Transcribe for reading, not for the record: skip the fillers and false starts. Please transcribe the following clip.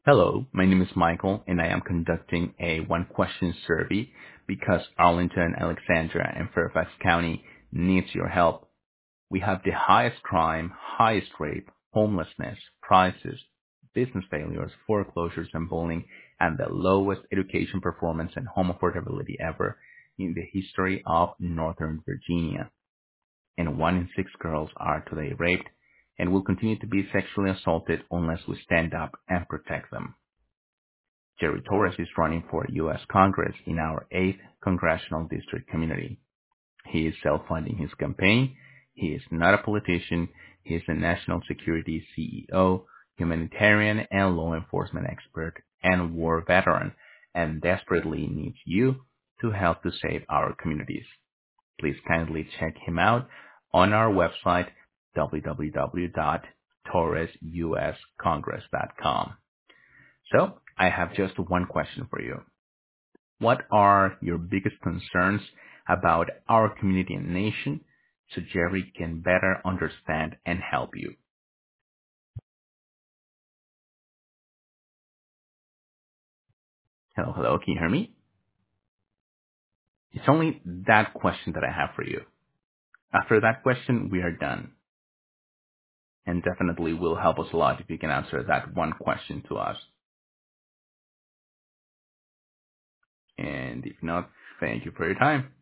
Hello, my name is Michael, and I am conducting a one-question survey because Arlington, Alexandria, and Fairfax County needs your help. We have the highest crime, highest rape, homelessness, prices, business failures, foreclosures, and bullying, and the lowest education performance and home affordability ever in the history of Northern Virginia. And 1 in 6 girls are today raped and will continue to be sexually assaulted unless we stand up and protect them. Jerry Torres is running for U.S. Congress in our 8th Congressional District community. He is self-funding his campaign. He is not a politician. He is a national security CEO, humanitarian and law enforcement expert, and war veteran, and desperately needs you to help to save our communities. Please kindly check him out on our website, www.torresuscongress.com. So, I have just one question for you. What are your biggest concerns about our community and nation so Jerry can better understand and help you? Hello, hello, can you hear me? It's only that question that I have for you. After that question, we are done. And definitely will help us a lot if you can answer that one question to us. And if not, thank you for your time.